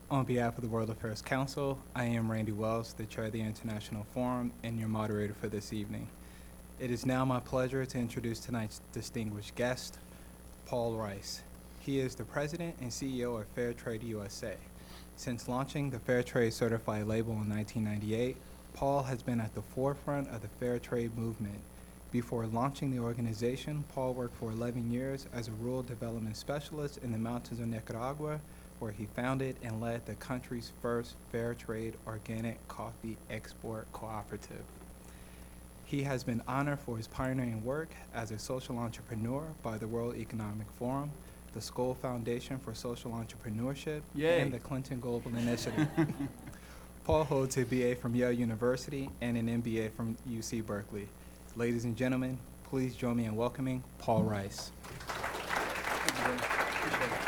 On behalf of the World Affairs Council, I am Randy Wells, the Chair of the International Forum and your moderator for this evening. It is now my pleasure to introduce tonight's distinguished guest, Paul Rice. He is the President and CEO of Fairtrade USA. Since launching the Fairtrade Certified label in 1998, Paul has been at the forefront of the fair trade movement. Before launching the organization, Paul worked for 11 years as a rural development specialist in the mountains of Nicaragua, where he founded and led the country's first fair trade organic coffee export cooperative. He has been honored for his pioneering work as a social entrepreneur by the World Economic Forum, the Skoll Foundation for Social Entrepreneurship, Yay. and the Clinton Global Initiative. Paul holds a BA from Yale University and an MBA from UC Berkeley. Ladies and gentlemen, please join me in welcoming Paul Rice. Thank you, brother. Appreciate it.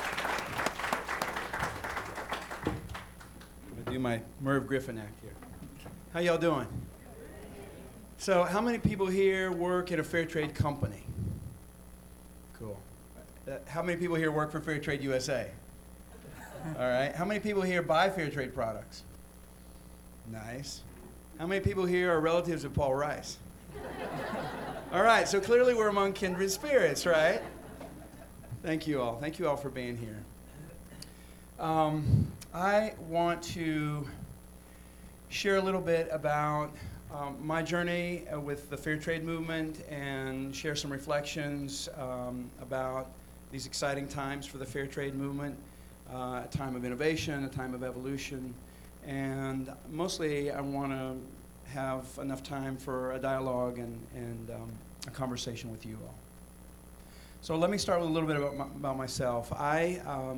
I'm going to do my Merv Griffin act here. How y'all doing? So how many people here work at a fair trade company? Cool. How many people here work for Fairtrade USA? All right. How many people here buy fair trade products? Nice. How many people here are relatives of Paul Rice? All right, so clearly we're among kindred spirits, right? Thank you all. Thank you all for being here. I want to share a little bit about my journey with the fair trade movement and share some reflections about these exciting times for the fair trade movement, a time of innovation, a time of evolution, and mostly I want to have enough time for a dialogue and a conversation with you all. So let me start with a little bit about myself. I,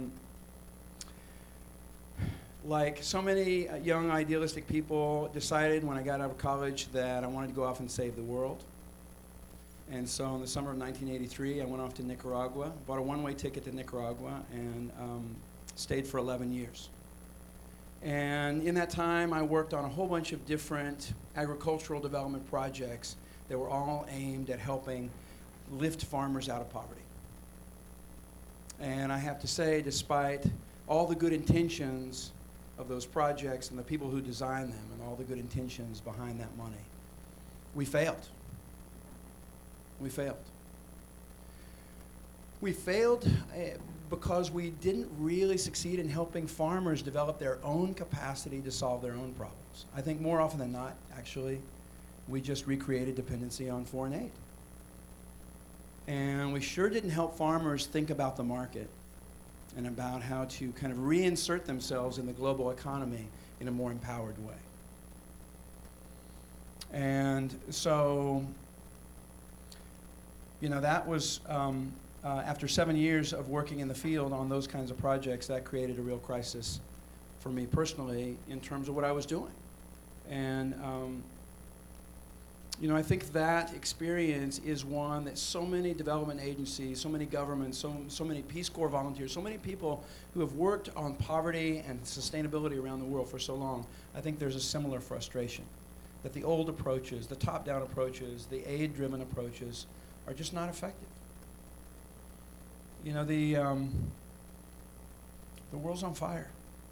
like so many young idealistic people, decided when I got out of college that I wanted to go off and save the world. And so in the summer of 1983, I went off to Nicaragua, bought a one-way ticket to Nicaragua, and stayed for 11 years. And in that time, I worked on a whole bunch of different agricultural development projects that were all aimed at helping lift farmers out of poverty. And I have to say, despite all the good intentions of those projects and the people who designed them and all the good intentions behind that money, we failed. We failed. We failed because we didn't really succeed in helping farmers develop their own capacity to solve their own problems. I think more often than not, actually, we just recreated dependency on foreign aid. And we sure didn't help farmers think about the market and about how to kind of reinsert themselves in the global economy in a more empowered way. And so, you know, that was, after 7 years of working in the field on those kinds of projects, that created a real crisis for me personally in terms of what I was doing. And, you know, I think that experience is one that so many development agencies, so many governments, so many Peace Corps volunteers, so many people who have worked on poverty and sustainability around the world for so long, I think there's a similar frustration that the old approaches, the top-down approaches, the aid-driven approaches are just not effective. You know, the world's on fire.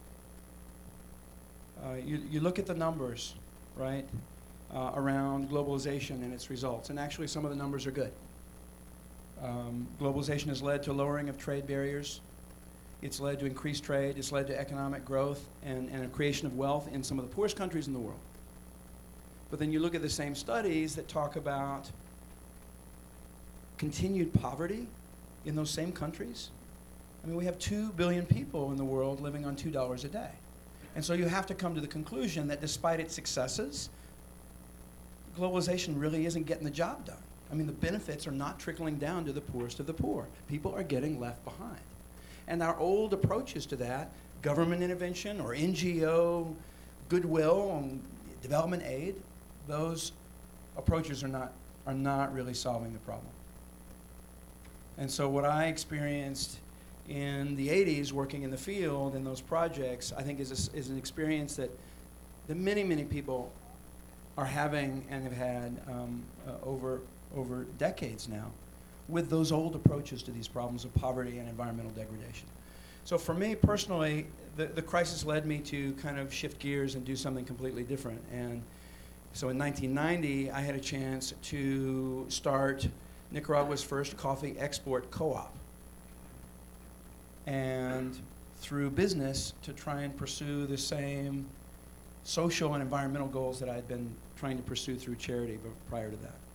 You look at the numbers, right, around globalization and its results, and actually some of the numbers are good. Globalization has led to lowering of trade barriers. It's led to increased trade. It's led to economic growth and a creation of wealth in some of the poorest countries in the world. But then you look at the same studies that talk about continued poverty in those same countries. I mean, we have 2 billion people in the world living on $2 a day. And so you have to come to the conclusion that despite its successes, globalization really isn't getting the job done. I mean, the benefits are not trickling down to the poorest of the poor. People are getting left behind. And our old approaches to that, government intervention or NGO goodwill and development aid, those approaches are not really solving the problem. And so what I experienced in the 80s working in the field in those projects, I think is an experience that many, many people are having and have had over decades now with those old approaches to these problems of poverty and environmental degradation. So for me personally, the crisis led me to kind of shift gears and do something completely different. And so in 1990, I had a chance to start Nicaragua's first coffee export co-op. And through business, to try and pursue the same social and environmental goals that I'd been trying to pursue through charity prior to that.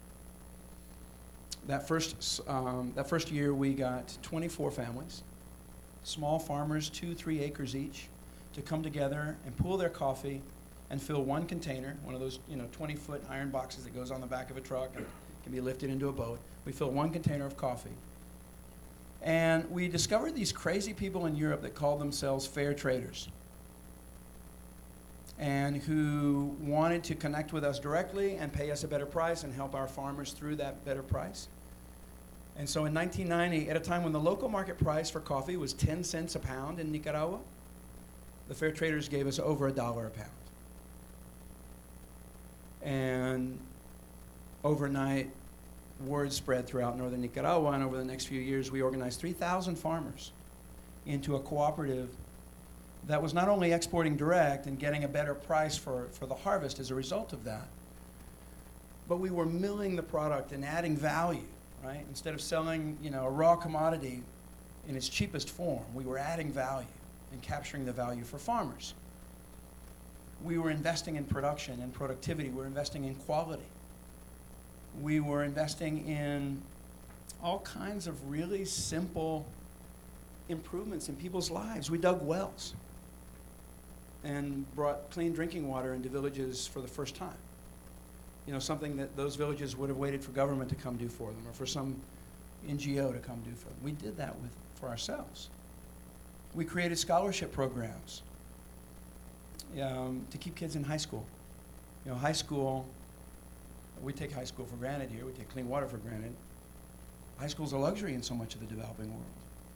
That first year, we got 24 families, small farmers, 2-3 acres each, to come together and pool their coffee and fill one container, one of those 20-foot iron boxes that goes on the back of a truck and can be lifted into a boat. We fill one container of coffee. And we discovered these crazy people in Europe that called themselves fair traders, and who wanted to connect with us directly and pay us a better price and help our farmers through that better price. And so in 1990, at a time when the local market price for coffee was 10 cents a pound in Nicaragua, the fair traders gave us over $1 a pound. And overnight, word spread throughout northern Nicaragua, and over the next few years, we organized 3,000 farmers into a cooperative that was not only exporting direct and getting a better price for the harvest as a result of that, but we were milling the product and adding value, right? Instead of selling, a raw commodity in its cheapest form, we were adding value and capturing the value for farmers. We were investing in production and productivity. We were investing in quality. We were investing in all kinds of really simple improvements in people's lives. We dug wells and brought clean drinking water into villages for the first time. Something that those villages would have waited for government to come do for them or for some NGO to come do for them. We did that for ourselves. We created scholarship programs to keep kids in high school. High school, we take high school for granted here. We take clean water for granted. High school is a luxury in so much of the developing world.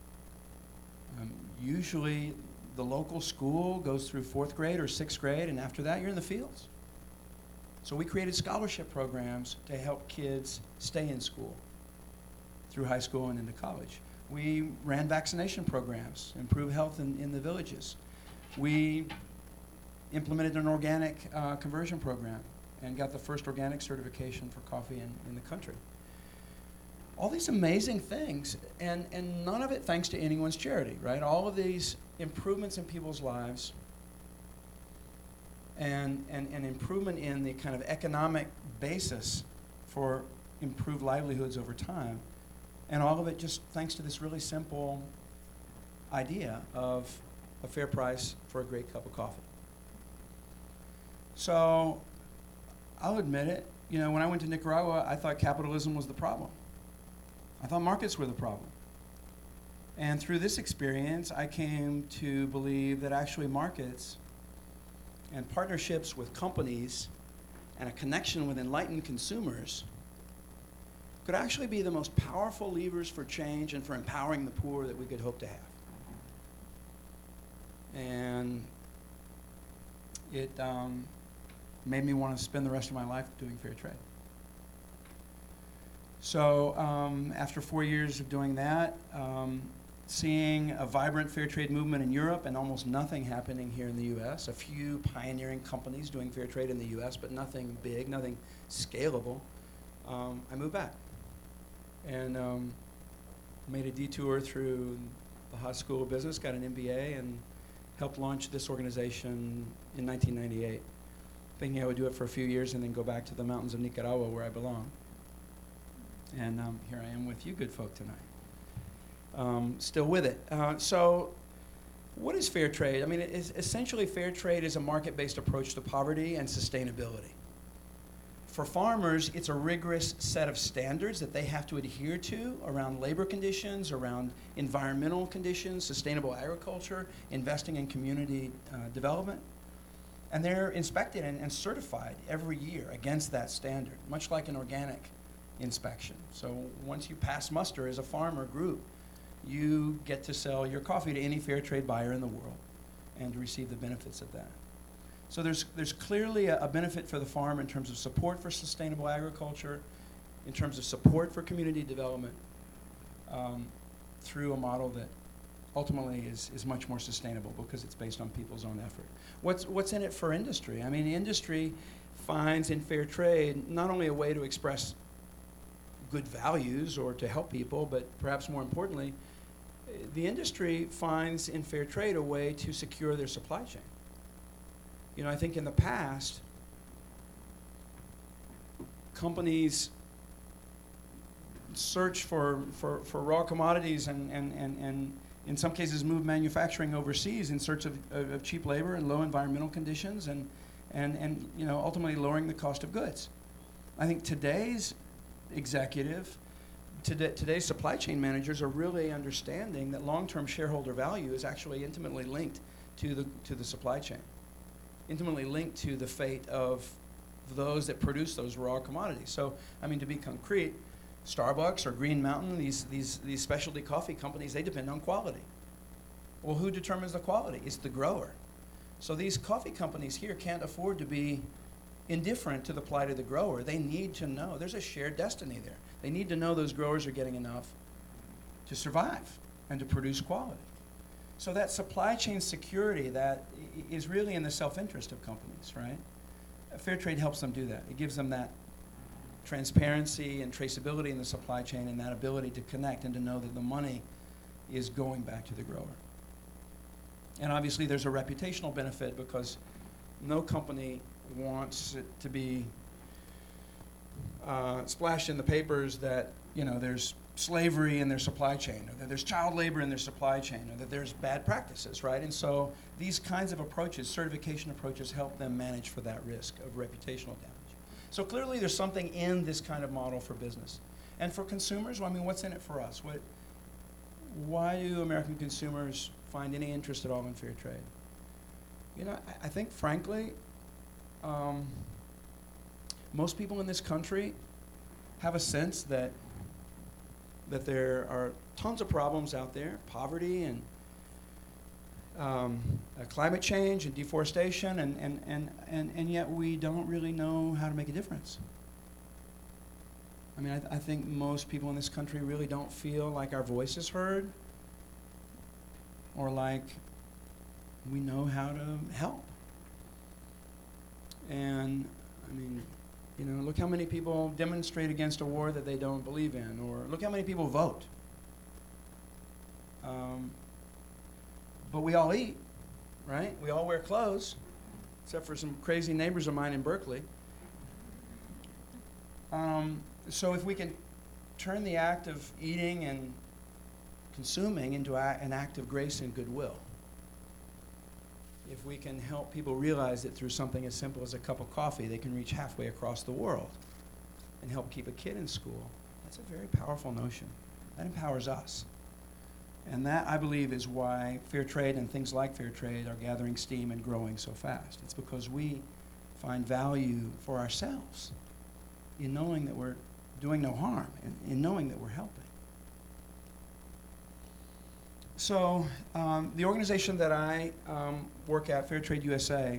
Usually, the local school goes through 4th grade or 6th grade, and after that, you're in the fields. So we created scholarship programs to help kids stay in school through high school and into college. We ran vaccination programs, improve health in the villages. We implemented an organic conversion program and got the first organic certification for coffee in the country. All these amazing things, and none of it thanks to anyone's charity, right? All of these improvements in people's lives and improvement in the kind of economic basis for improved livelihoods over time, and all of it just thanks to this really simple idea of a fair price for a great cup of coffee. So I'll admit it, when I went to Nicaragua, I thought capitalism was the problem. I thought markets were the problem. And through this experience, I came to believe that actually markets and partnerships with companies and a connection with enlightened consumers could actually be the most powerful levers for change and for empowering the poor that we could hope to have. And it made me want to spend the rest of my life doing fair trade. So after 4 years of doing that, seeing a vibrant fair trade movement in Europe and almost nothing happening here in the U.S., a few pioneering companies doing fair trade in the U.S., but nothing big, nothing scalable, I moved back and made a detour through the Haas School of Business, got an MBA, and helped launch this organization in 1998, thinking I would do it for a few years and then go back to the mountains of Nicaragua where I belong. And here I am with you good folk tonight, still with it. So what is fair trade? I mean, essentially fair trade is a market-based approach to poverty and sustainability. For farmers, it's a rigorous set of standards that they have to adhere to around labor conditions, around environmental conditions, sustainable agriculture, investing in community development. And they're inspected and certified every year against that standard, much like an organic inspection. So once you pass muster as a farmer group, you get to sell your coffee to any fair trade buyer in the world and to receive the benefits of that. So there's clearly a benefit for the farm in terms of support for sustainable agriculture, in terms of support for community development, through a model that ultimately is much more sustainable because it's based on people's own effort. What's in it for industry? I mean, the industry finds in fair trade not only a way to express good values or to help people, but perhaps more importantly, the industry finds in fair trade a way to secure their supply chain. You know, I think in the past, companies search for raw commodities and in some cases move manufacturing overseas in search of cheap labor and low environmental conditions and you know, ultimately lowering the cost of goods. I think today's today's supply chain managers are really understanding that long-term shareholder value is actually intimately linked to the supply chain, intimately linked to the fate of those that produce those raw commodities. So, I mean, to be concrete, Starbucks or Green Mountain, these specialty coffee companies, they depend on quality. Well, who determines the quality? It's the grower. So these coffee companies here can't afford to be indifferent to the plight of the grower. They need to know. There's a shared destiny there. They need to know those growers are getting enough to survive and to produce quality. So that supply chain security that is really in the self-interest of companies, right? Fair trade helps them do that. It gives them that transparency and traceability in the supply chain and that ability to connect and to know that the money is going back to the grower. And obviously there's a reputational benefit because no company wants it to be splashed in the papers that, you know, there's slavery in their supply chain, or that there's child labor in their supply chain, or that there's bad practices, right? And so these kinds of approaches, certification approaches, help them manage for that risk of reputational damage. So clearly there's something in this kind of model for business. And for consumers, well, I mean, what's in it for us? Why do American consumers find any interest at all in fair trade? You know, I think, frankly, most people in this country have a sense that there are tons of problems out there, poverty and climate change and deforestation, and yet we don't really know how to make a difference. I mean, I think most people in this country really don't feel like our voice is heard or like we know how to help. And, I mean, you know, look how many people demonstrate against a war that they don't believe in, or look how many people vote. But we all eat, right? We all wear clothes, except for some crazy neighbors of mine in Berkeley. So if we can turn the act of eating and consuming into an act of grace and goodwill, if we can help people realize that through something as simple as a cup of coffee, they can reach halfway across the world and help keep a kid in school, that's a very powerful notion. That empowers us. And that, I believe, is why fair trade and things like fair trade are gathering steam and growing so fast. It's because we find value for ourselves in knowing that we're doing no harm, and in knowing that we're helping. So the organization that I work at, Fair Trade USA,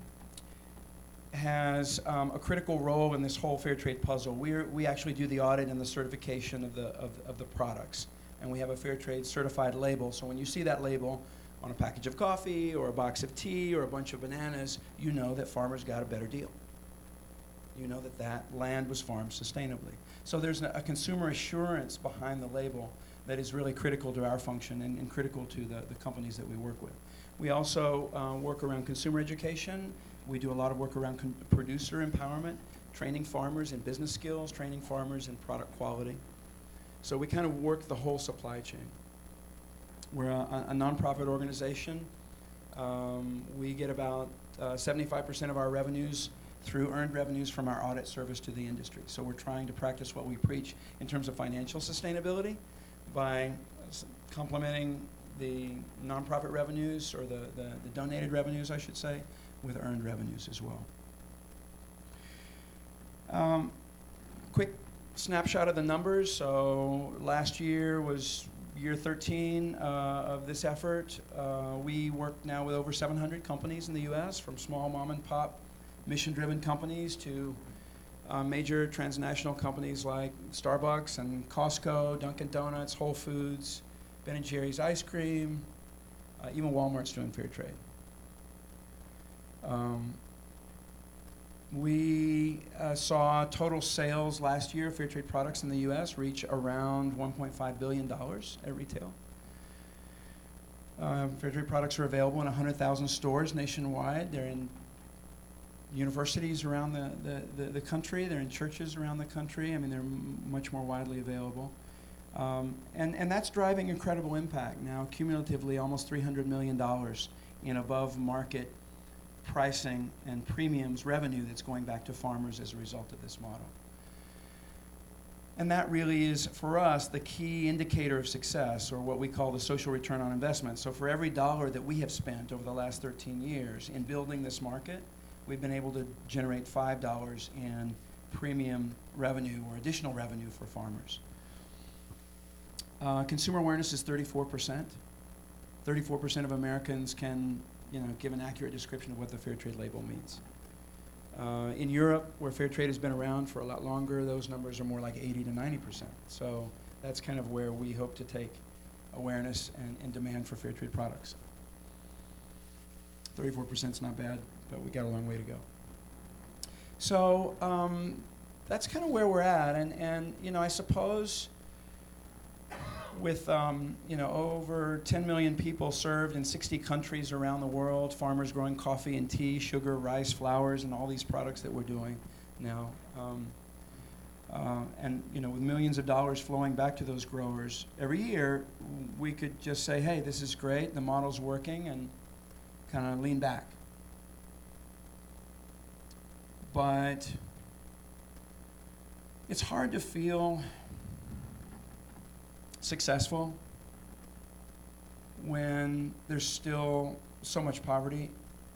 has a critical role in this whole fair trade puzzle. We actually do the audit and the certification of the products. And we have a fair trade certified label. So when you see that label on a package of coffee or a box of tea or a bunch of bananas, you know that farmers got a better deal. You know that that land was farmed sustainably. So there's a consumer assurance behind the label that is really critical to our function and critical to the companies that we work with. We also work around consumer education. We do a lot of work around producer empowerment, training farmers in business skills, training farmers in product quality. So we kind of work the whole supply chain. We're a nonprofit organization. We get about 75% of our revenues through earned revenues from our audit service to the industry. So we're trying to practice what we preach in terms of financial sustainability by complementing the nonprofit revenues, or the donated revenues, I should say, with earned revenues as well. Quick snapshot of the numbers. So last year was year 13 of this effort. We work now with over 700 companies in the US, from small mom and pop mission-driven companies to major transnational companies like Starbucks and Costco, Dunkin' Donuts, Whole Foods, Ben & Jerry's ice cream, even Walmart's doing fair trade. We saw total sales last year of fair trade products in the U.S. reach around $1.5 billion at retail. Fair trade products are available in 100,000 stores nationwide. They're in universities around the country. They're in churches around the country. I mean, they're much more widely available. And that's driving incredible impact. Now, cumulatively, almost $300 million in above-market pricing and premiums revenue that's going back to farmers as a result of this model. And that really is, for us, the key indicator of success, or what we call the social return on investment. So for every dollar that we have spent over the last 13 years in building this market, we've been able to generate $5 in premium revenue or additional revenue for farmers. Consumer awareness is 34%. 34% of Americans can, give an accurate description of what the fair trade label means. In Europe, where fair trade has been around for a lot longer, those numbers are more like 80 to 90%. So that's kind of where we hope to take awareness and demand for fair trade products. 34% is not bad, but we got a long way to go. So that's kind of where we're at, and I suppose with over 10 million people served in 60 countries around the world, farmers growing coffee and tea, sugar, rice, flowers, and all these products that we're doing now, and with millions of dollars flowing back to those growers every year, we could just say, hey, this is great, the model's working, and kind of lean back. But it's hard to feel successful when there's still so much poverty.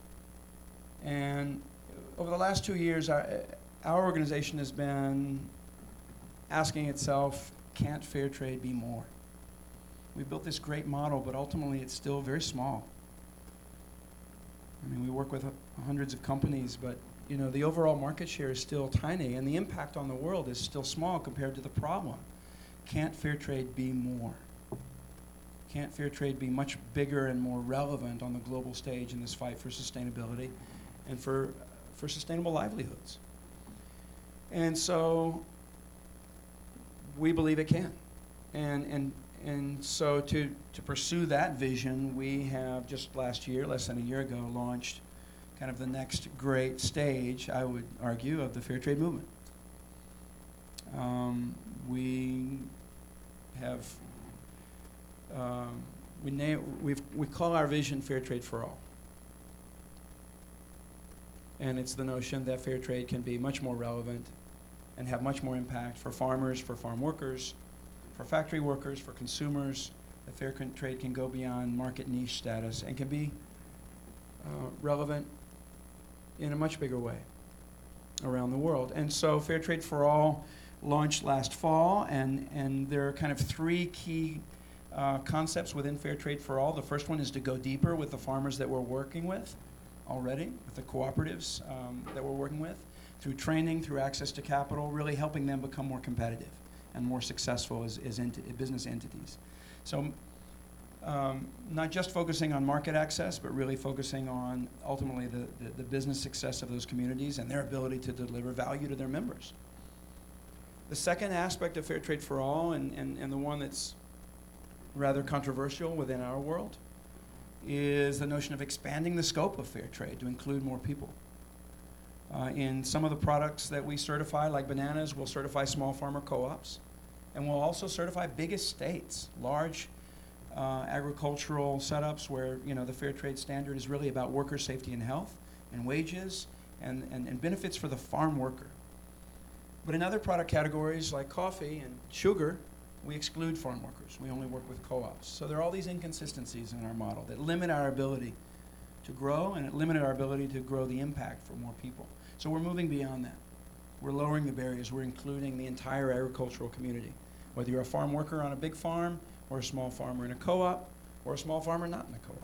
And over the last 2 years, our organization has been asking itself, can't fair trade be more? We built this great model, but ultimately it's still very small. I mean, we work with hundreds of companies, but the overall market share is still tiny, and the impact on the world is still small compared to the problem. Can't fair trade be more? Can't fair trade be much bigger and more relevant on the global stage in this fight for sustainability and for sustainable livelihoods? And so we believe it can. And so to pursue that vision, we have just last year, less than a year ago, launched kind of the next great stage, I would argue, of the fair trade movement. We have, we call our vision Fair Trade for All. And it's the notion that fair trade can be much more relevant and have much more impact for farmers, for farm workers, for factory workers, for consumers. That fair trade can go beyond market niche status and can be relevant in a much bigger way around the world. And so Fair Trade for All launched last fall, and there are kind of three key concepts within Fair Trade for All. The first one is to go deeper with the farmers that we're working with already, with the cooperatives that we're working with, through training, through access to capital, really helping them become more competitive and more successful as business entities. So not just focusing on market access, but really focusing on ultimately the business success of those communities and their ability to deliver value to their members. The second aspect of Fair Trade for All, and the one that's rather controversial within our world, is the notion of expanding the scope of fair trade to include more people. In some of the products that we certify, like bananas, we'll certify small farmer co-ops, and we'll also certify big estates, large agricultural setups where the fair trade standard is really about worker safety and health and wages and benefits for the farm worker. But in other product categories like coffee and sugar, we exclude farm workers. We only work with co-ops. So there are all these inconsistencies in our model that limit our ability to grow, and it limited our ability to grow the impact for more people. So we're moving beyond that. We're lowering the barriers. We're including the entire agricultural community, whether you're a farm worker on a big farm, or a small farmer in a co-op, or a small farmer not in a co-op.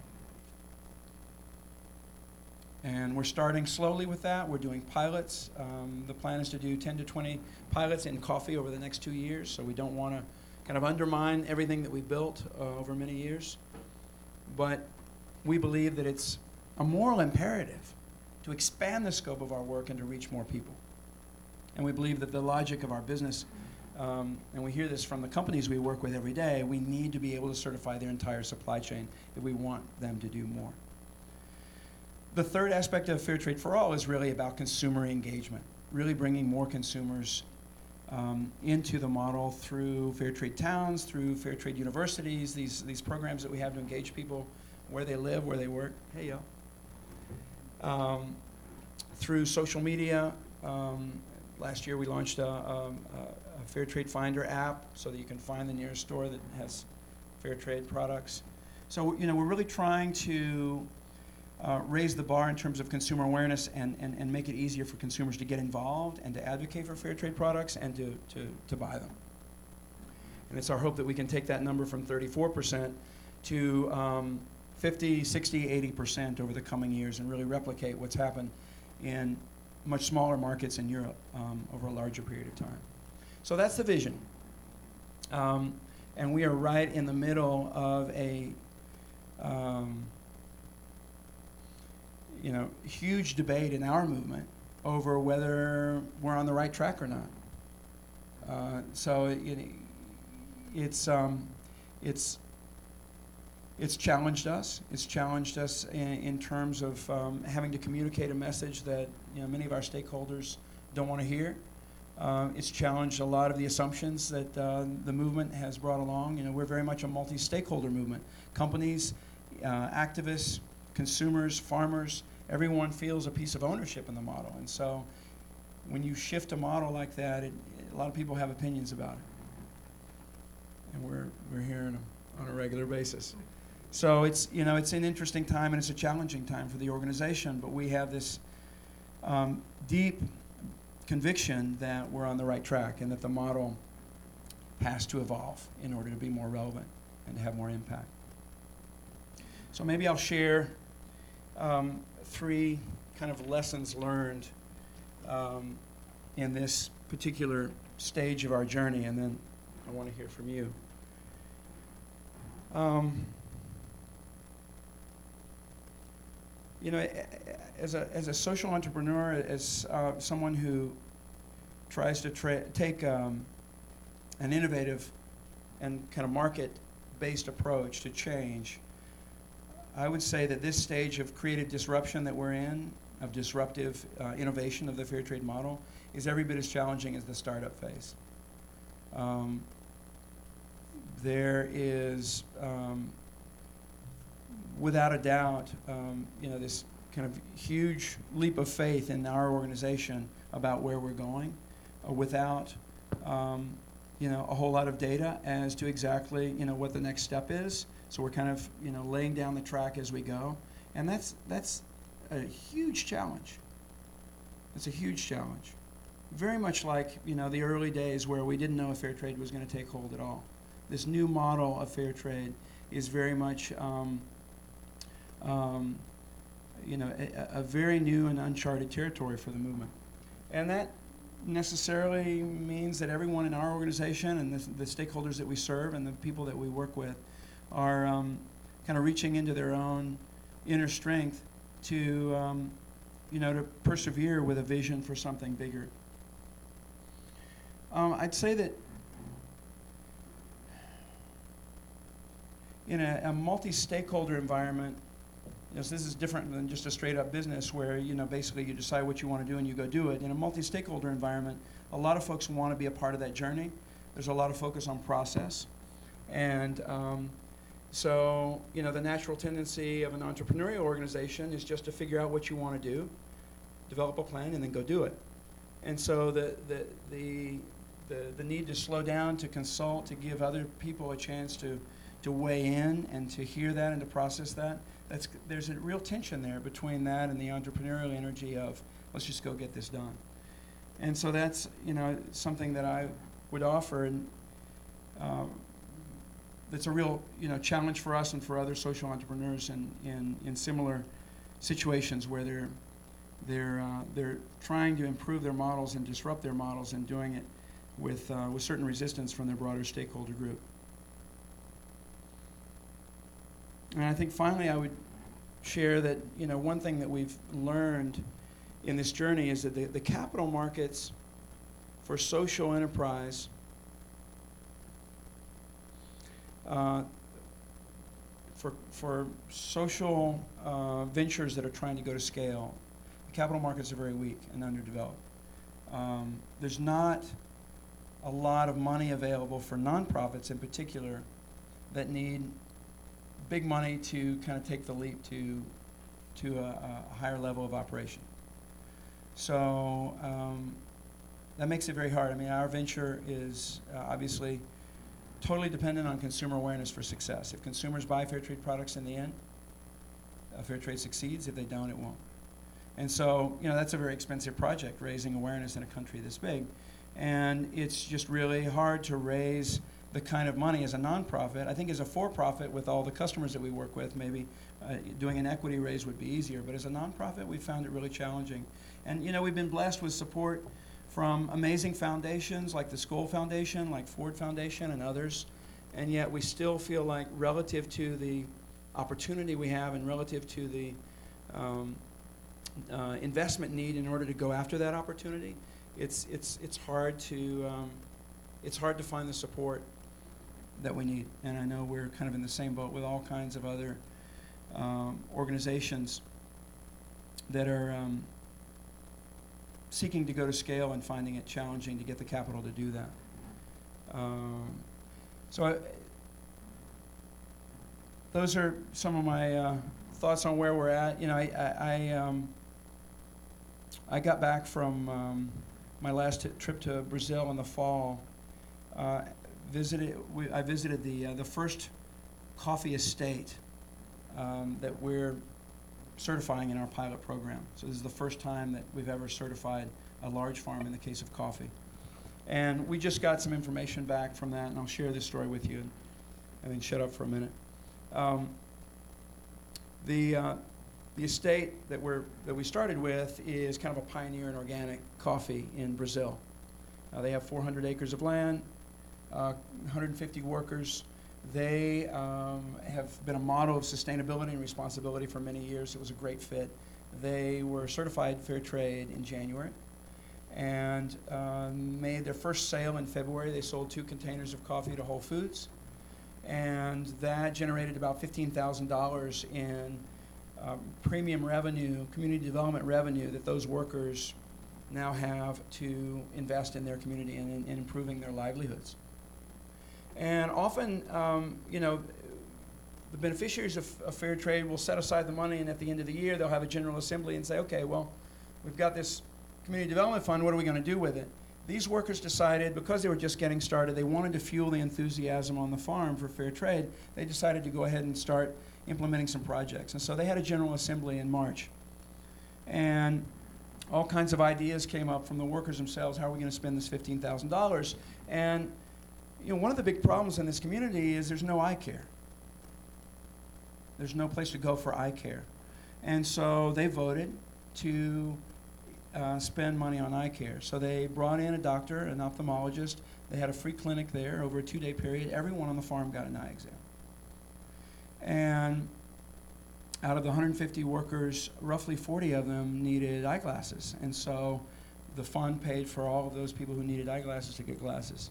And we're starting slowly with that. We're doing pilots. The plan is to do 10 to 20 pilots in coffee over the next 2 years, so we don't want to kind of undermine everything that we built over many years. But we believe that it's a moral imperative to expand the scope of our work and to reach more people. And we believe that the logic of our business, and we hear this from the companies we work with every day, we need to be able to certify their entire supply chain if we want them to do more. The third aspect of Fair Trade for All is really about consumer engagement, really bringing more consumers into the model through Fair Trade Towns, through Fair Trade Universities, these programs that we have to engage people where they live, where they work. Hey, yo. Through social media. Last year we launched a Fair Trade Finder app so that you can find the nearest store that has fair trade products. So, we're really trying to raise the bar in terms of consumer awareness and make it easier for consumers to get involved and to advocate for fair trade products and to buy them. And it's our hope that we can take that number from 34% to 50, 60, 80% over the coming years and really replicate what's happened in much smaller markets in Europe over a larger period of time. So that's the vision. And we are right in the middle of a huge debate in our movement over whether we're on the right track or not. It's challenged us. It's challenged us in terms of having to communicate a message that many of our stakeholders don't want to hear. It's challenged a lot of the assumptions that the movement has brought along. We're very much a multi-stakeholder movement. Companies, activists, consumers, farmers, everyone feels a piece of ownership in the model. And so when you shift a model like that, a lot of people have opinions about it. And we're hearing them on a regular basis. So it's an interesting time and it's a challenging time for the organization, but we have this deep conviction that we're on the right track and that the model has to evolve in order to be more relevant and to have more impact. So maybe I'll share 3 kind of lessons learned in this particular stage of our journey, and then I want to hear from you. As a social entrepreneur, as someone who tries to take an innovative and kind of market-based approach to change, I would say that this stage of creative disruption that we're in, of disruptive innovation of the fair trade model, is every bit as challenging as the startup phase. There is, without a doubt, this kind of huge leap of faith in our organization about where we're going, without a whole lot of data as to exactly what the next step is. So we're kind of laying down the track as we go, and that's a huge challenge. It's a huge challenge. Very much like the early days where we didn't know if fair trade was going to take hold at all. This new model of fair trade is very much a very new and uncharted territory for the movement. And that necessarily means that everyone in our organization and the stakeholders that we serve and the people that we work with are kind of reaching into their own inner strength to persevere with a vision for something bigger. I'd say that in a multi-stakeholder environment, this is different than just a straight-up business where basically you decide what you want to do and you go do it. In a multi-stakeholder environment, a lot of folks want to be a part of that journey. There's a lot of focus on process, and so the natural tendency of an entrepreneurial organization is just to figure out what you want to do, develop a plan, and then go do it. And so the need to slow down, to consult, to give other people a chance to weigh in and to hear that and to process that, there's a real tension there between that and the entrepreneurial energy of let's just go get this done. And so that's something that I would offer, and that's a real challenge for us and for other social entrepreneurs in similar situations where they're trying to improve their models and disrupt their models and doing it with certain resistance from their broader stakeholder group. And I think finally I would share that, you know, one thing that we've learned in this journey is that the capital markets for social enterprise for social ventures that are trying to go to scale, the capital markets are very weak and underdeveloped. There's not a lot of money available for nonprofits in particular that need big money to kind of take the leap to a higher level of operation. So that makes it very hard. I mean, our venture is obviously totally dependent on consumer awareness for success. If consumers buy fair trade products in the end, fair trade succeeds. If they don't, it won't. And so, you know, that's a very expensive project, raising awareness in a country this big. And it's just really hard to raise the kind of money as a nonprofit. I think as a for-profit, with all the customers that we work with, maybe doing an equity raise would be easier. But as a nonprofit, we found it really challenging. And, you know, we've been blessed with support from amazing foundations like the Skoll Foundation, like Ford Foundation and others. And yet we still feel like relative to the opportunity we have and relative to the investment need in order to go after that opportunity, it's hard to find the support that we need. And I know we're kind of in the same boat with all kinds of other organizations that are seeking to go to scale and finding it challenging to get the capital to do that. Those are some of my thoughts on where we're at. You know, I got back from my last trip to Brazil in the fall. I visited the first coffee estate that we're certifying in our pilot program. So this is the first time that we've ever certified a large farm in the case of coffee. And we just got some information back from that, and I'll share this story with you and then shut up for a minute. The estate that we started with is kind of a pioneer in organic coffee in Brazil. They have 400 acres of land, 150 workers. They have been a model of sustainability and responsibility for many years. It was a great fit. They were certified fair trade in January and made their first sale in February. They sold 2 containers of coffee to Whole Foods, and that generated about $15,000 in premium revenue, community development revenue that those workers now have to invest in their community and in improving their livelihoods. And often, you know, the beneficiaries of fair trade will set aside the money, and at the end of the year, they'll have a general assembly and say, okay, well, we've got this community development fund, what are we going to do with it? These workers decided, because they were just getting started, they wanted to fuel the enthusiasm on the farm for fair trade. They decided to go ahead and start implementing some projects. And so they had a general assembly in March. And all kinds of ideas came up from the workers themselves. How are we going to spend this $15,000? And you know, one of the big problems in this community is there's no eye care. There's no place to go for eye care. And so they voted to spend money on eye care. So they brought in a doctor, an ophthalmologist. They had a free clinic there over a 2-day period. Everyone on the farm got an eye exam. And out of the 150 workers, roughly 40 of them needed eyeglasses. And so the fund paid for all of those people who needed eyeglasses to get glasses.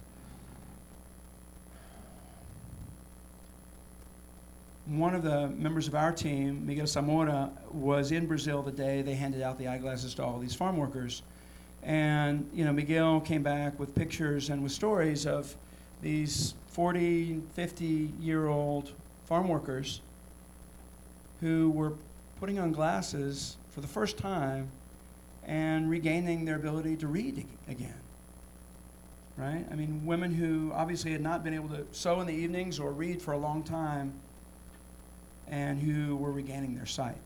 One of the members of our team, Miguel Zamora, was in Brazil the day they handed out the eyeglasses to all these farm workers. And, you know, Miguel came back with pictures and with stories of these 40, 50-year-old farm workers who were putting on glasses for the first time and regaining their ability to read again. Right? I mean, women who obviously had not been able to sew in the evenings or read for a long time, and who were regaining their sight.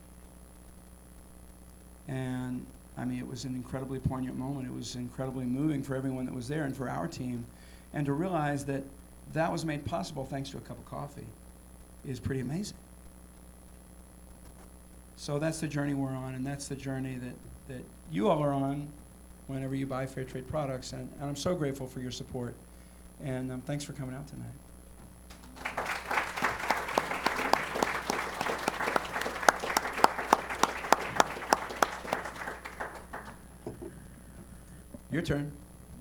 And I mean, it was an incredibly poignant moment. It was incredibly moving for everyone that was there and for our team. And to realize that that was made possible thanks to a cup of coffee is pretty amazing. So that's the journey we're on, and that's the journey that you all are on whenever you buy fair trade products. And I'm so grateful for your support. And thanks for coming out tonight. Your turn.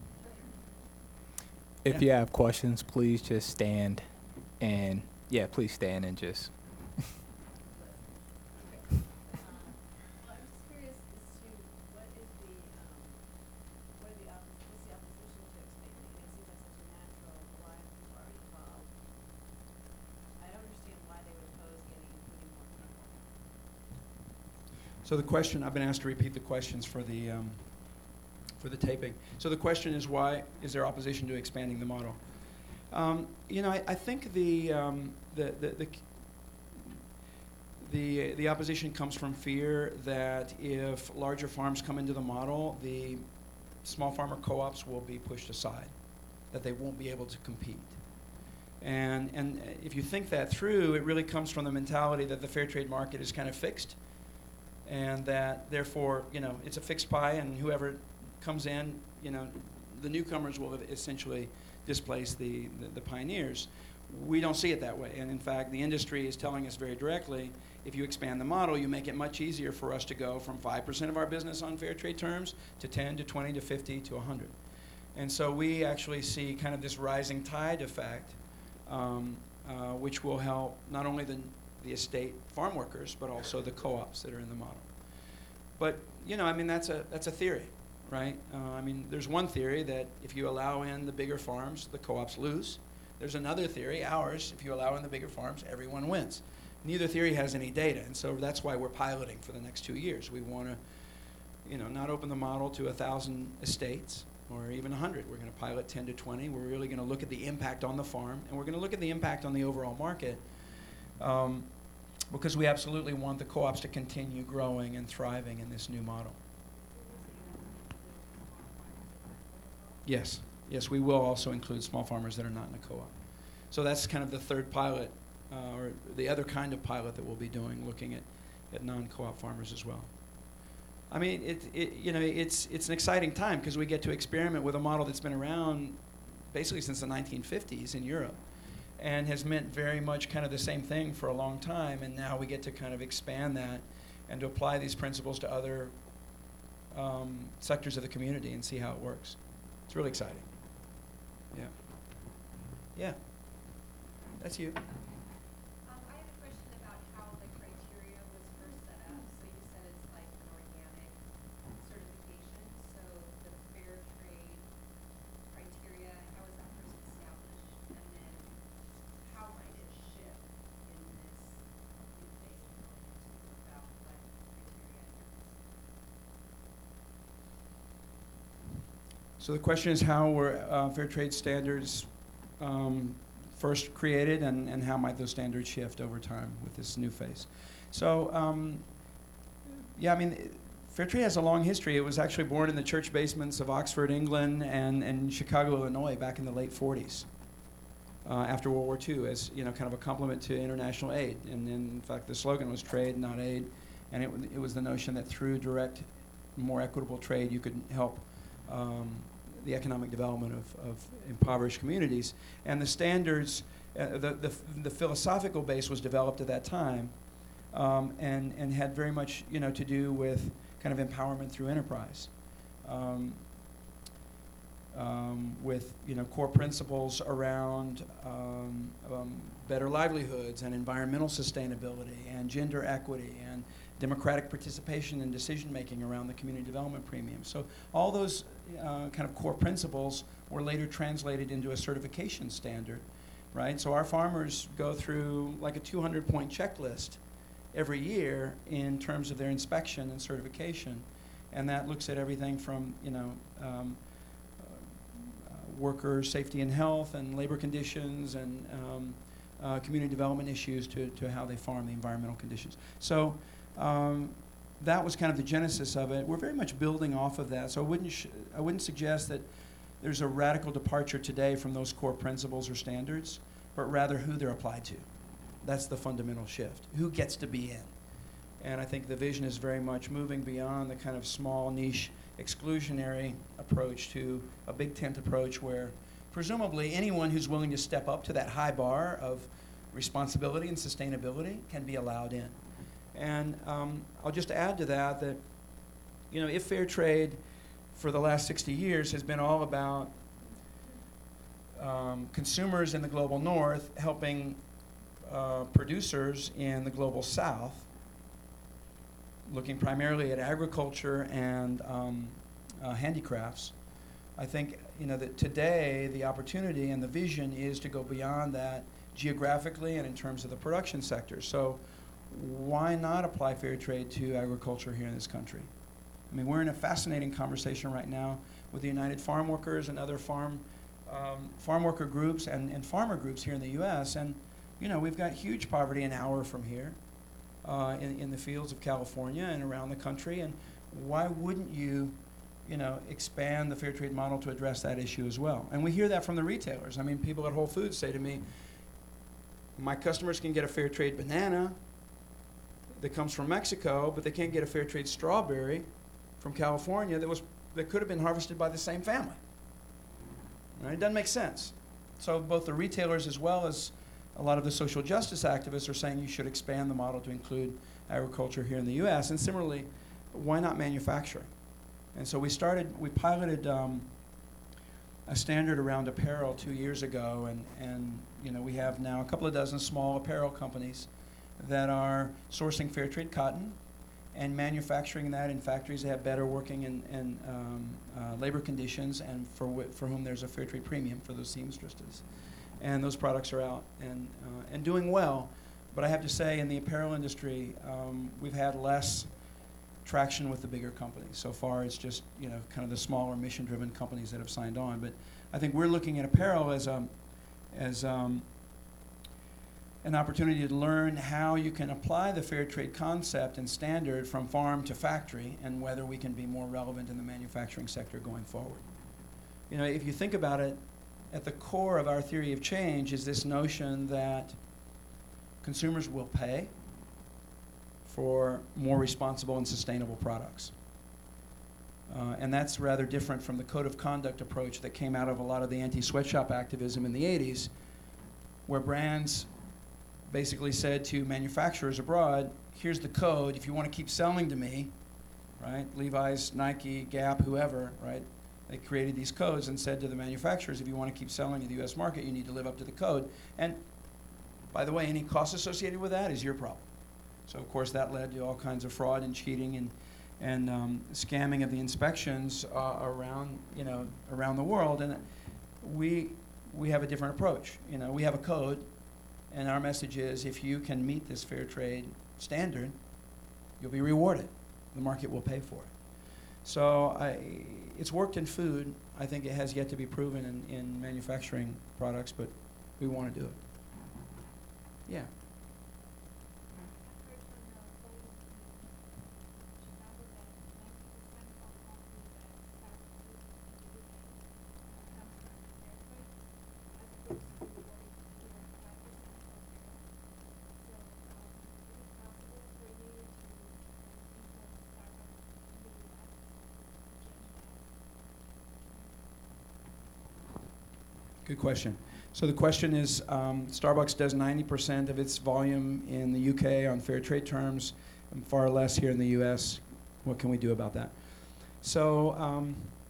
If you have questions, please just stand and, yeah, please stand and just. Well, I'm just curious as to what's the opposition to expanding? It seems like such a natural line that you've already followed. I don't understand why they would oppose including more people. So the question, I've been asked to repeat the questions for the taping. So the question is, why is there opposition to expanding the model? I think the opposition comes from fear that if larger farms come into the model, the small farmer co-ops will be pushed aside, that they won't be able to compete. And if you think that through, it really comes from the mentality that the fair trade market is kind of fixed, and that therefore, it's a fixed pie, and whoever comes in, the newcomers will essentially displace the pioneers. We don't see it that way. And in fact, the industry is telling us very directly, if you expand the model, you make it much easier for us to go from 5% of our business on fair trade terms to 10 to 20 to 50 to 100. And so we actually see kind of this rising tide effect, which will help not only the estate farm workers, but also the co-ops that are in the model. But, that's a theory. Right? There's one theory that if you allow in the bigger farms, the co-ops lose. There's another theory, ours, if you allow in the bigger farms, everyone wins. Neither theory has any data, and so that's why we're piloting for the next 2 years. We want to, not open the model to 1,000 estates or even 100. We're going to pilot 10 to 20. We're really going to look at the impact on the farm, and we're going to look at the impact on the overall market, because we absolutely want the co-ops to continue growing and thriving in this new model. Yes, we will also include small farmers that are not in a co-op. So that's kind of the third pilot, or the other kind of pilot that we'll be doing, looking at non-co-op farmers as well. It's an exciting time because we get to experiment with a model that's been around basically since the 1950s in Europe, and has meant very much kind of the same thing for a long time. And now we get to kind of expand that and to apply these principles to other sectors of the community and see how it works. It's really exciting. Yeah. That's you. I have a question about how the criteria was first set up. So you said it's like an organic certification. So the fair trade criteria, how was that first established? And then how might it shift in this new phase about what criteria? So the question is, how were fair trade standards first created, and how might those standards shift over time with this new phase? So, fair trade has a long history. It was actually born in the church basements of Oxford, England, and Chicago, Illinois, back in the late 40s, after World War II, as kind of a complement to international aid. And in fact, the slogan was trade, not aid, and it was the notion that through direct, more equitable trade, you could help the economic development of impoverished communities. And the standards, the philosophical base was developed at that time, and had very much to do with kind of empowerment through enterprise, with core principles around better livelihoods and environmental sustainability and gender equity and democratic participation in decision making around the community development premium. So all those kind of core principles were later translated into a certification standard, right? So our farmers go through like a 200-point checklist every year in terms of their inspection and certification, and that looks at everything from worker safety and health and labor conditions and community development issues to how they farm, the environmental conditions. So that was kind of the genesis of it. We're very much building off of that. So I wouldn't suggest that there's a radical departure today from those core principles or standards, but rather who they're applied to. That's the fundamental shift. Who gets to be in? And I think the vision is very much moving beyond the kind of small niche exclusionary approach to a big tent approach where presumably anyone who's willing to step up to that high bar of responsibility and sustainability can be allowed in. And I'll just add to that that, you know, if fair trade for the last 60 years has been all about consumers in the global north helping producers in the global south, looking primarily at agriculture and handicrafts, I think, you know, that today the opportunity and the vision is to go beyond that geographically and in terms of the production sector. So why not apply fair trade to agriculture here in this country? I mean, we're in a fascinating conversation right now with the United Farm Workers and other farm worker groups and farmer groups here in the U.S. And, you know, we've got huge poverty an hour from here in the fields of California and around the country. And why wouldn't you, you know, expand the fair trade model to address that issue as well? And we hear that from the retailers. I mean, people at Whole Foods say to me, my customers can get a fair trade banana that comes from Mexico, but they can't get a fair trade strawberry from California that could have been harvested by the same family. Right? It doesn't make sense. So both the retailers as well as a lot of the social justice activists are saying you should expand the model to include agriculture here in the U.S. And similarly, why not manufacturing? And so we piloted a standard around apparel 2 years ago, and you know, we have now a couple of dozen small apparel companies that are sourcing fair trade cotton and manufacturing that in factories that have better working and labor conditions, and for whom there's a fair trade premium for those seamstresses. And those products are out and doing well. But I have to say, in the apparel industry, we've had less traction with the bigger companies. So far, it's just, you know, kind of the smaller mission-driven companies that have signed on. But I think we're looking at apparel as an opportunity to learn how you can apply the fair trade concept and standard from farm to factory, and whether we can be more relevant in the manufacturing sector going forward. You know, if you think about it, at the core of our theory of change is this notion that consumers will pay for more responsible and sustainable products. And that's rather different from the code of conduct approach that came out of a lot of the anti-sweatshop activism in the 80s, where brands basically said to manufacturers abroad, here's the code, if you want to keep selling to me, right? Levi's, Nike, Gap, whoever, right? They created these codes and said to the manufacturers, if you want to keep selling to the US market, you need to live up to the code. And by the way, any costs associated with that is your problem. So of course that led to all kinds of fraud and cheating and scamming of the inspections around the world. And we have a different approach. You know, we have a code, and our message is, if you can meet this fair trade standard, you'll be rewarded. The market will pay for it. So it's worked in food. I think it has yet to be proven in manufacturing products, but we want to do it. Yeah. Good question. So the question is, Starbucks does 90% of its volume in the UK on fair trade terms, and far less here in the US. What can we do about that? So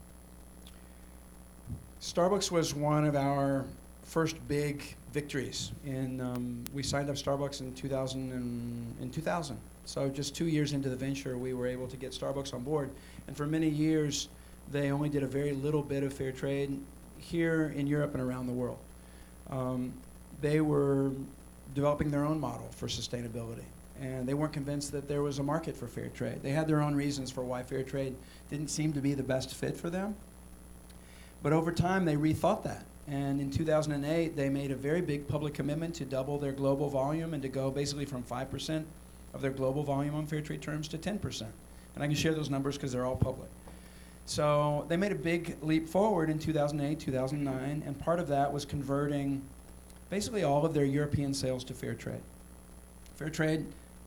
Starbucks was one of our first big victories. We signed up Starbucks in 2000. So just 2 years into the venture, we were able to get Starbucks on board. And for many years, they only did a very little bit of fair trade here in Europe and around the world. They were developing their own model for sustainability, and they weren't convinced that there was a market for fair trade. They had their own reasons for why fair trade didn't seem to be the best fit for them. But over time, they rethought that. And in 2008, they made a very big public commitment to double their global volume and to go basically from 5% of their global volume on fair trade terms to 10%. And I can share those numbers because they're all public. So they made a big leap forward in 2008, 2009, and part of that was converting basically all of their European sales to fair trade. Fair trade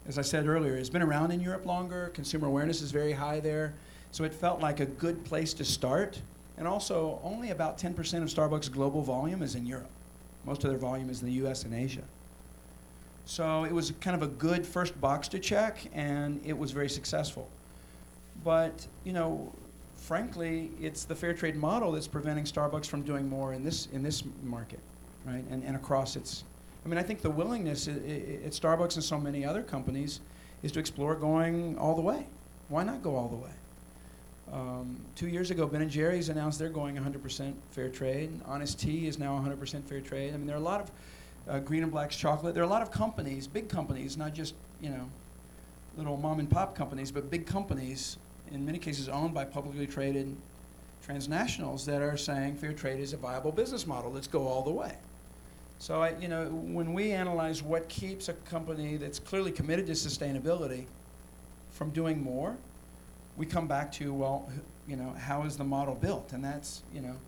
as I said earlier, has been around in Europe longer. Consumer awareness is very high there. So it felt like a good place to start. And also, only about 10% of Starbucks' global volume is in Europe. Most of their volume is in the US and Asia. So it was kind of a good first box to check, and it was very successful. But, you know, frankly, it's the fair trade model that's preventing Starbucks from doing more in this market, right? And across its, I mean, I think the willingness at Starbucks and so many other companies is to explore going all the way. Why not go all the way? 2 years ago, Ben & Jerry's announced they're going 100% fair trade. Honest Tea is now 100% fair trade. I mean, there are a lot of Green and Black's chocolate. There are a lot of companies, big companies, not just, you know, little mom and pop companies, but big companies, in many cases owned by publicly traded transnationals, that are saying fair trade is a viable business model. Let's go all the way. So, you know, when we analyze what keeps a company that's clearly committed to sustainability from doing more, we come back to, well, you know, how is the model built? And that's, you know,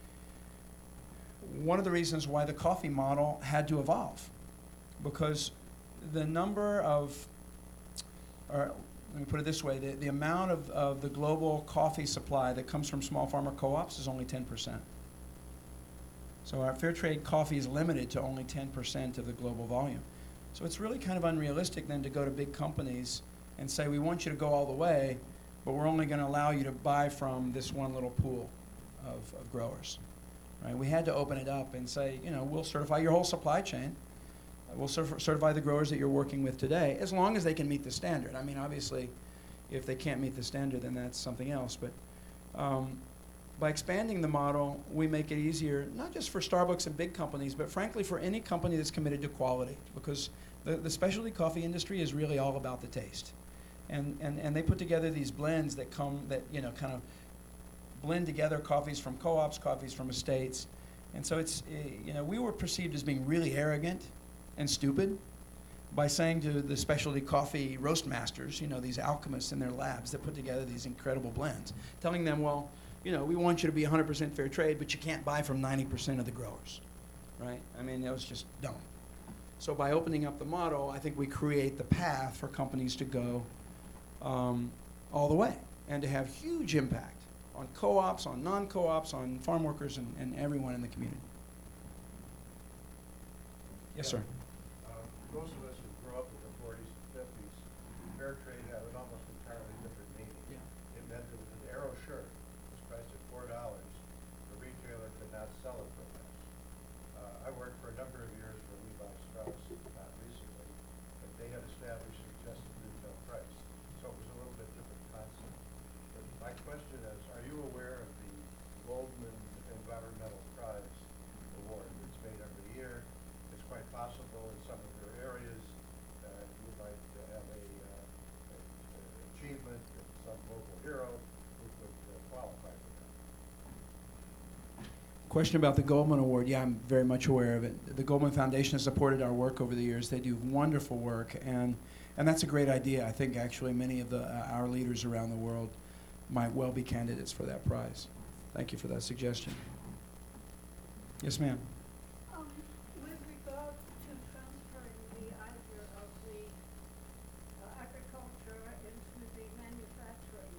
one of the reasons why the coffee model had to evolve, because the number of, or let me put it this way, the amount of the global coffee supply that comes from small farmer co-ops is only 10%. So our fair trade coffee is limited to only 10% of the global volume. So it's really kind of unrealistic then to go to big companies and say, we want you to go all the way, but we're only going to allow you to buy from this one little pool of growers. Right? We had to open it up and say, you know, we'll certify your whole supply chain. We'll certify the growers that you're working with today, as long as they can meet the standard. I mean, obviously, if they can't meet the standard, then that's something else. But by expanding the model, we make it easier, not just for Starbucks and big companies, but frankly for any company that's committed to quality, because the specialty coffee industry is really all about the taste. And they put together these blends that you know, kind of blend together coffees from co-ops, coffees from estates. And so it's, you know, we were perceived as being really arrogant and stupid by saying to the specialty coffee roast masters, you know, these alchemists in their labs that put together these incredible blends, telling them, well, you know, we want you to be 100% fair trade, but you can't buy from 90% of the growers, right? I mean, that was just dumb. So by opening up the model, I think we create the path for companies to go all the way and to have huge impact on co-ops, on non-co-ops, on farm workers, and everyone in the community. Yes, sir. Most of us who grew up in the 40s and 50s, fair trade had an almost entirely different meaning. Yeah. It meant it was an arrow shirt. It was priced at $4. The retailer could not sell it for less. I worked for a number of years for Levi Strauss, not recently, but they had established suggested retail price. So it was a little bit different concept. But my question is, are you aware of the Goldman Environmental Prize Award that's made every year? It's quite possible in some of your areas you might have an achievement of some local hero who could qualify for that. Question about the Goldman Award. Yeah, I'm very much aware of it. The Goldman Foundation has supported our work over the years. They do wonderful work, and that's a great idea. I think actually many of our leaders around the world might well be candidates for that prize. Thank you for that suggestion. Yes, ma'am. With regard to transferring the idea of the agriculture into the manufacturing,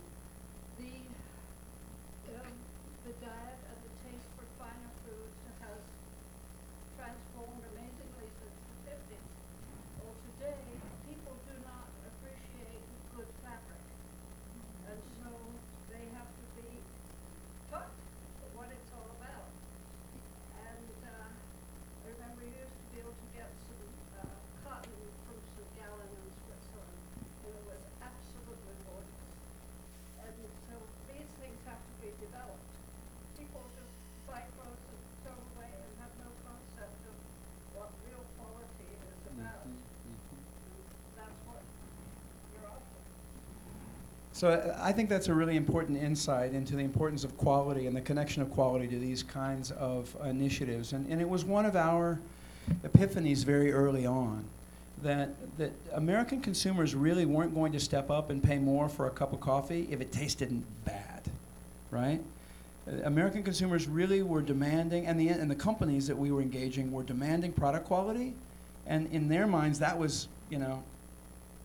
the diet and the taste for finer foods has transformed amazingly since the 50s. Well, today, people do not appreciate good fabric, and so they have to be taught what it's all about. And I remember you used to be able to get some cotton from St. Gallen in Switzerland, and it was absolutely gorgeous. And so these things have to be developed. People just buy clothes and throw away and have no concept of what real quality is about. And that's what you're offering. So I think that's a really important insight into the importance of quality and the connection of quality to these kinds of initiatives. And it was one of our epiphanies very early on that American consumers really weren't going to step up and pay more for a cup of coffee if it tasted bad, right? American consumers really were demanding, and the companies that we were engaging were demanding product quality, and in their minds that was, you know,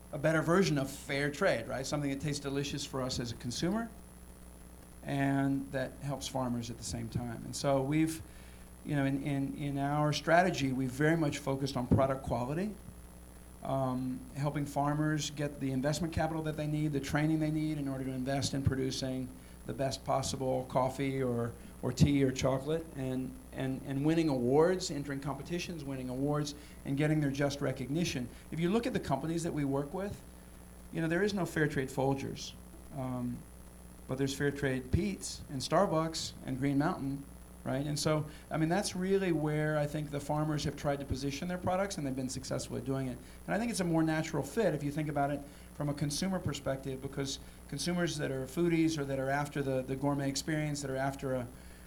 a better version of fair trade, right? Something that tastes delicious for us as a consumer and that helps farmers at the same time. And so we've, in our strategy, we've very much focused on product quality, helping farmers get the investment capital that they need, the training they need in order to invest in producing the best possible coffee or tea or chocolate, and winning awards, entering competitions, winning awards, and getting their just recognition. If you look at the companies that we work with, there is no fair trade Folgers, but there's fair trade Pete's and Starbucks and Green Mountain, right? And so, that's really where I think the farmers have tried to position their products, and they've been successful at doing it. And I think it's a more natural fit if you think about it from a consumer perspective, because consumers that are foodies or that are after the gourmet experience, that are after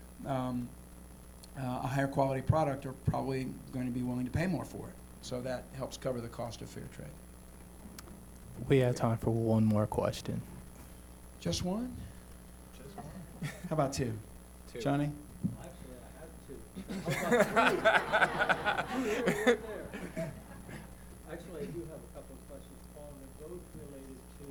a higher quality product, are probably going to be willing to pay more for it. So that helps cover the cost of fair trade. We have time for one more question. Just one? Just one. How about two? Two. Johnny? Actually, I have two. How about three? Actually, I do have a couple of questions, Paul, and they're both related to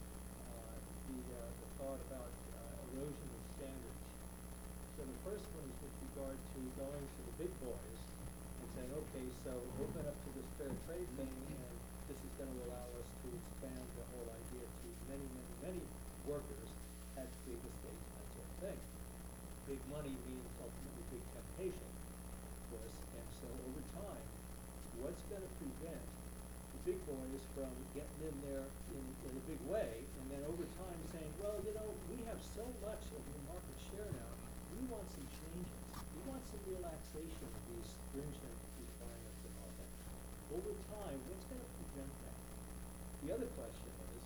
the thought about erosion of standards. So the first one is with regard to going to the big boys and saying, okay, so open up to this fair trade thing, and this is going to allow us to expand the whole idea to many, many, many workers at big estates and that sort of thing. Big money means ultimately big temptation, of course, and so over time, what's going to prevent the big boys from getting in there in a big way, and then over time saying, well, we have so much of the market share now, we want some changes. We want some relaxation of these stringent requirements and all that. Over time, what's going to prevent that? The other question is,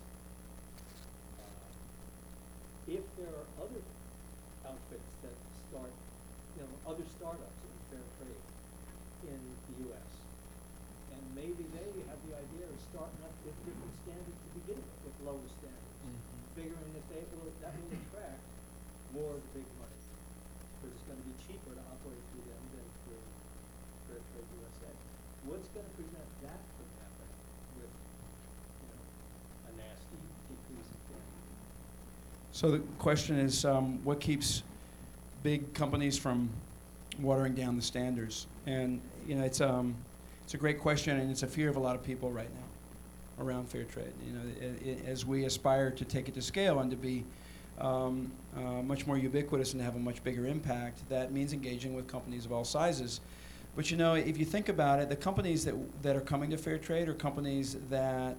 if there are other outfits that start, other startups in fair trade in the U.S., and maybe they have the idea of starting up with different standards to begin with lower standards, figuring that that will attract more of the big money, because it's going to be cheaper to operate through them than through Fair Trade USA. What's going to prevent that from happening with, a nasty decrease in fairness? So the question is, what keeps big companies from watering down the standards? And it's a great question, and it's a fear of a lot of people right now around fair trade. As we aspire to take it to scale and to be much more ubiquitous and to have a much bigger impact, that means engaging with companies of all sizes. But if you think about it, the companies that are coming to fair trade are companies that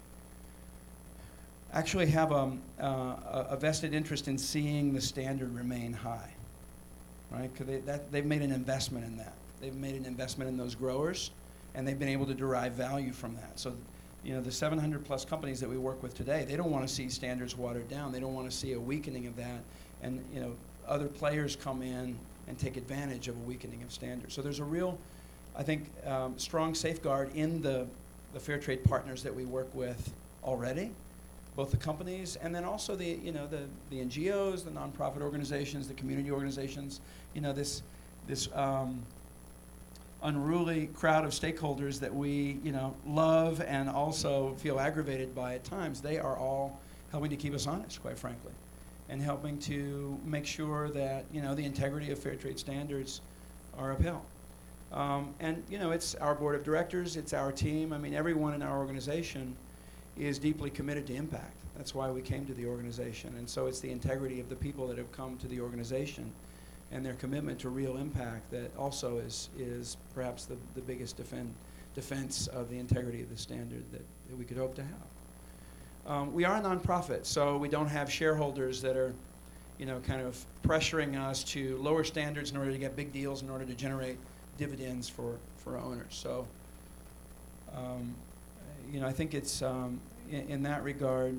actually have a vested interest in seeing the standard remain high, right? Because they've made an investment in that. They've made an investment in those growers, and they've been able to derive value from that. So, the 700 plus companies that we work with today, they don't want to see standards watered down. They don't want to see a weakening of that, and other players come in and take advantage of a weakening of standards. So there's a real, I think, strong safeguard in the fair trade partners that we work with already, both the companies and then also the NGOs, the nonprofit organizations, the community organizations. This unruly crowd of stakeholders that we love and also feel aggravated by at times. They are all helping to keep us honest, quite frankly, and helping to make sure that the integrity of fair trade standards are upheld. And it's our board of directors, it's our team. Everyone in our organization is deeply committed to impact. That's why we came to the organization. And so it's the integrity of the people that have come to the organization and their commitment to real impact that also is perhaps the biggest defense of the integrity of the standard that we could hope to have. We are a nonprofit, so we don't have shareholders that are kind of pressuring us to lower standards in order to get big deals, in order to generate dividends for owners. So I think it's in that regard,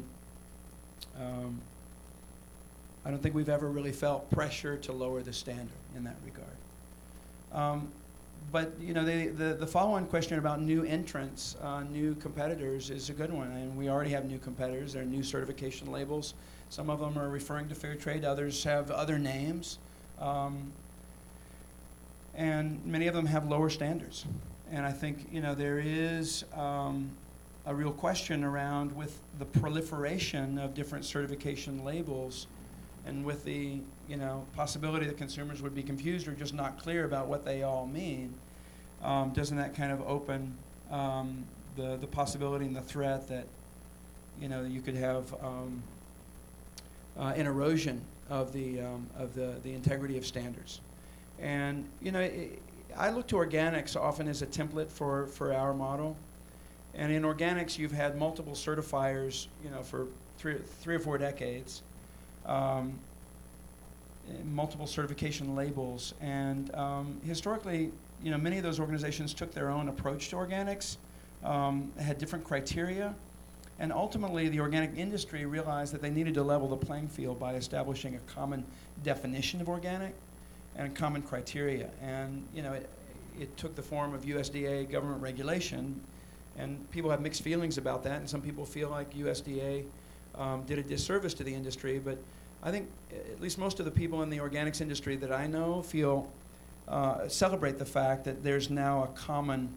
I don't think we've ever really felt pressure to lower the standard in that regard. But the follow-on question about new entrants, new competitors is a good one. And we already have new competitors. There are new certification labels. Some of them are referring to fair trade. Others have other names. And many of them have lower standards. And I think there is a a real question around with the proliferation of different certification labels and with the possibility that consumers would be confused or just not clear about what they all mean. Doesn't that kind of open the possibility and the threat that you could have an erosion of the integrity of standards? And I look to organics often as a template for our model. And in organics, you've had multiple certifiers, for three or 4 decades, multiple certification labels, and historically, many of those organizations took their own approach to organics, had different criteria, and ultimately, the organic industry realized that they needed to level the playing field by establishing a common definition of organic and common criteria. And it took the form of USDA government regulation, and people have mixed feelings about that, and some people feel like USDA did a disservice to the industry, but I think at least most of the people in the organics industry that I know celebrate the fact that there's now a common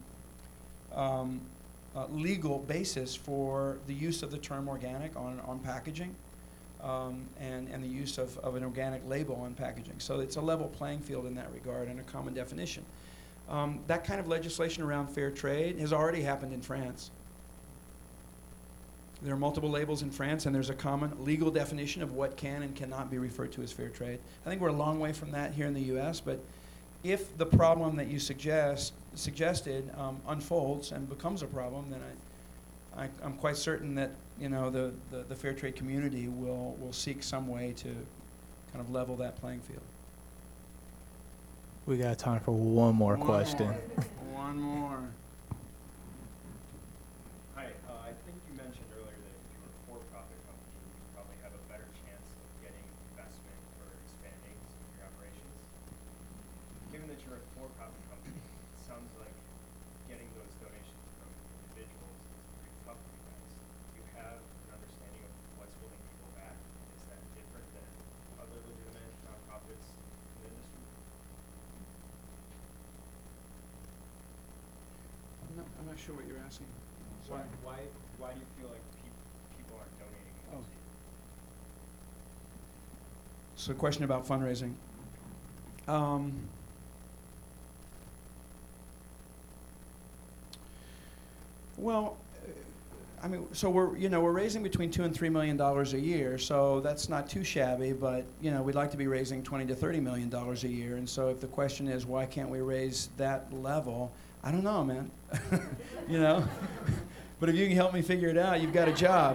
legal basis for the use of the term organic on packaging, and the use of an organic label on packaging. So it's a level playing field in that regard and a common definition. That kind of legislation around fair trade has already happened in France. There are multiple labels in France, and there's a common legal definition of what can and cannot be referred to as fair trade. I think we're a long way from that here in the U.S., but if the problem that you suggested unfolds and becomes a problem, then I'm quite certain that the fair trade community will seek some way to kind of level that playing field. We got time for one more question. One more. Hi, I think you mentioned earlier that if you were a for-profit company, you would probably have a better chance of getting investment for expanding some of your operations. Given that you're a for-profit company, it sounds like getting those donations from individuals is pretty tough for you guys. Do you have an understanding of what's holding people back? Is that different than other legitimate nonprofits in the industry? I'm not sure what you're asking. Sorry. Why do you feel like people aren't donating more to you? So, a question about fundraising. Well, I mean, so we're raising between $2 and $3 million a year, so that's not too shabby. But we'd like to be raising $20 to $30 million a year. And so, if the question is why can't we raise that level, I don't know, man. But if you can help me figure it out, you've got a job.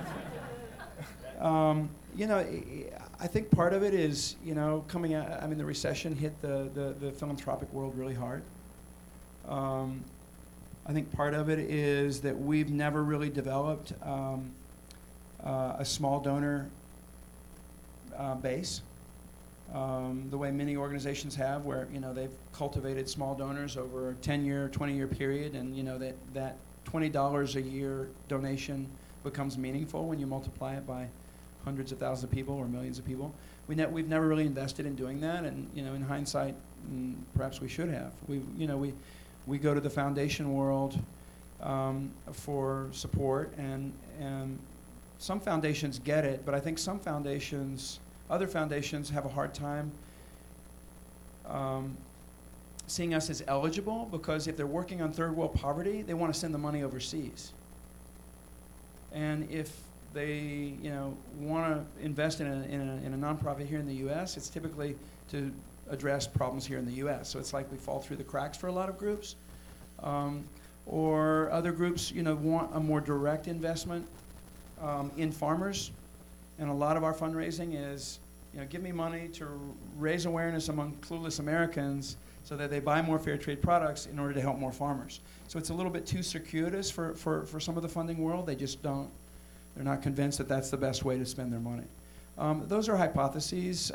I think part of it is, coming out. I mean, the recession hit the philanthropic world really hard. I think part of it is that we've never really developed a small donor base the way many organizations have, where they've cultivated small donors over a 10-year, 20-year period, and that $20 a year donation becomes meaningful when you multiply it by hundreds of thousands of people or millions of people. We've never really invested in doing that, and in hindsight, perhaps we should have. We go to the foundation world for support, and some foundations get it, but I think other foundations have a hard time seeing us as eligible, because if they're working on third world poverty, they want to send the money overseas. And if they want to invest in a nonprofit here in the U.S., it's typically to address problems here in the U.S. So it's like we fall through the cracks for a lot of groups. Or other groups want a more direct investment in farmers. And a lot of our fundraising is, give me money to raise awareness among clueless Americans so that they buy more fair trade products in order to help more farmers. So it's a little bit too circuitous for some of the funding world. They're not convinced that that's the best way to spend their money. Those are hypotheses.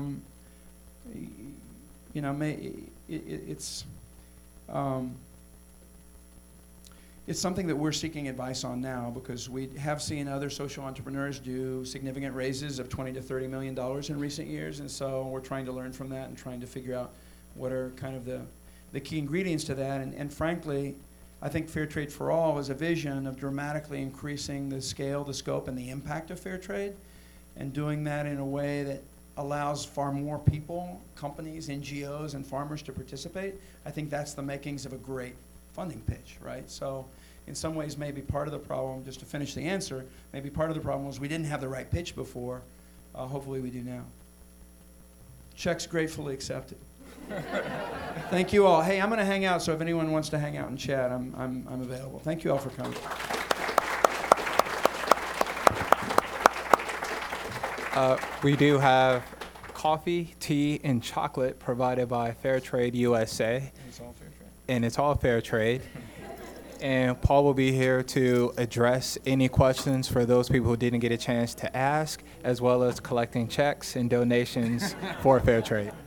It's something that we're seeking advice on now, because we have seen other social entrepreneurs do significant raises of $20 to $30 million in recent years, and so we're trying to learn from that and trying to figure out what are kind of the key ingredients to that. And frankly, I think Fair Trade for All is a vision of dramatically increasing the scale, the scope, and the impact of fair trade, and doing that in a way that allows far more people, companies, NGOs, and farmers to participate. I think that's the makings of a great funding pitch, right? So in some ways, maybe part of the problem, just to finish the answer, maybe part of the problem was we didn't have the right pitch before. Hopefully we do now. Checks gratefully accepted. Thank you all. Hey, I'm going to hang out, so if anyone wants to hang out and chat, I'm available. Thank you all for coming. We do have coffee, tea, and chocolate provided by Fair Trade USA. It's all fair trade. And it's all fair trade. And Paul will be here to address any questions for those people who didn't get a chance to ask, as well as collecting checks and donations for fair trade.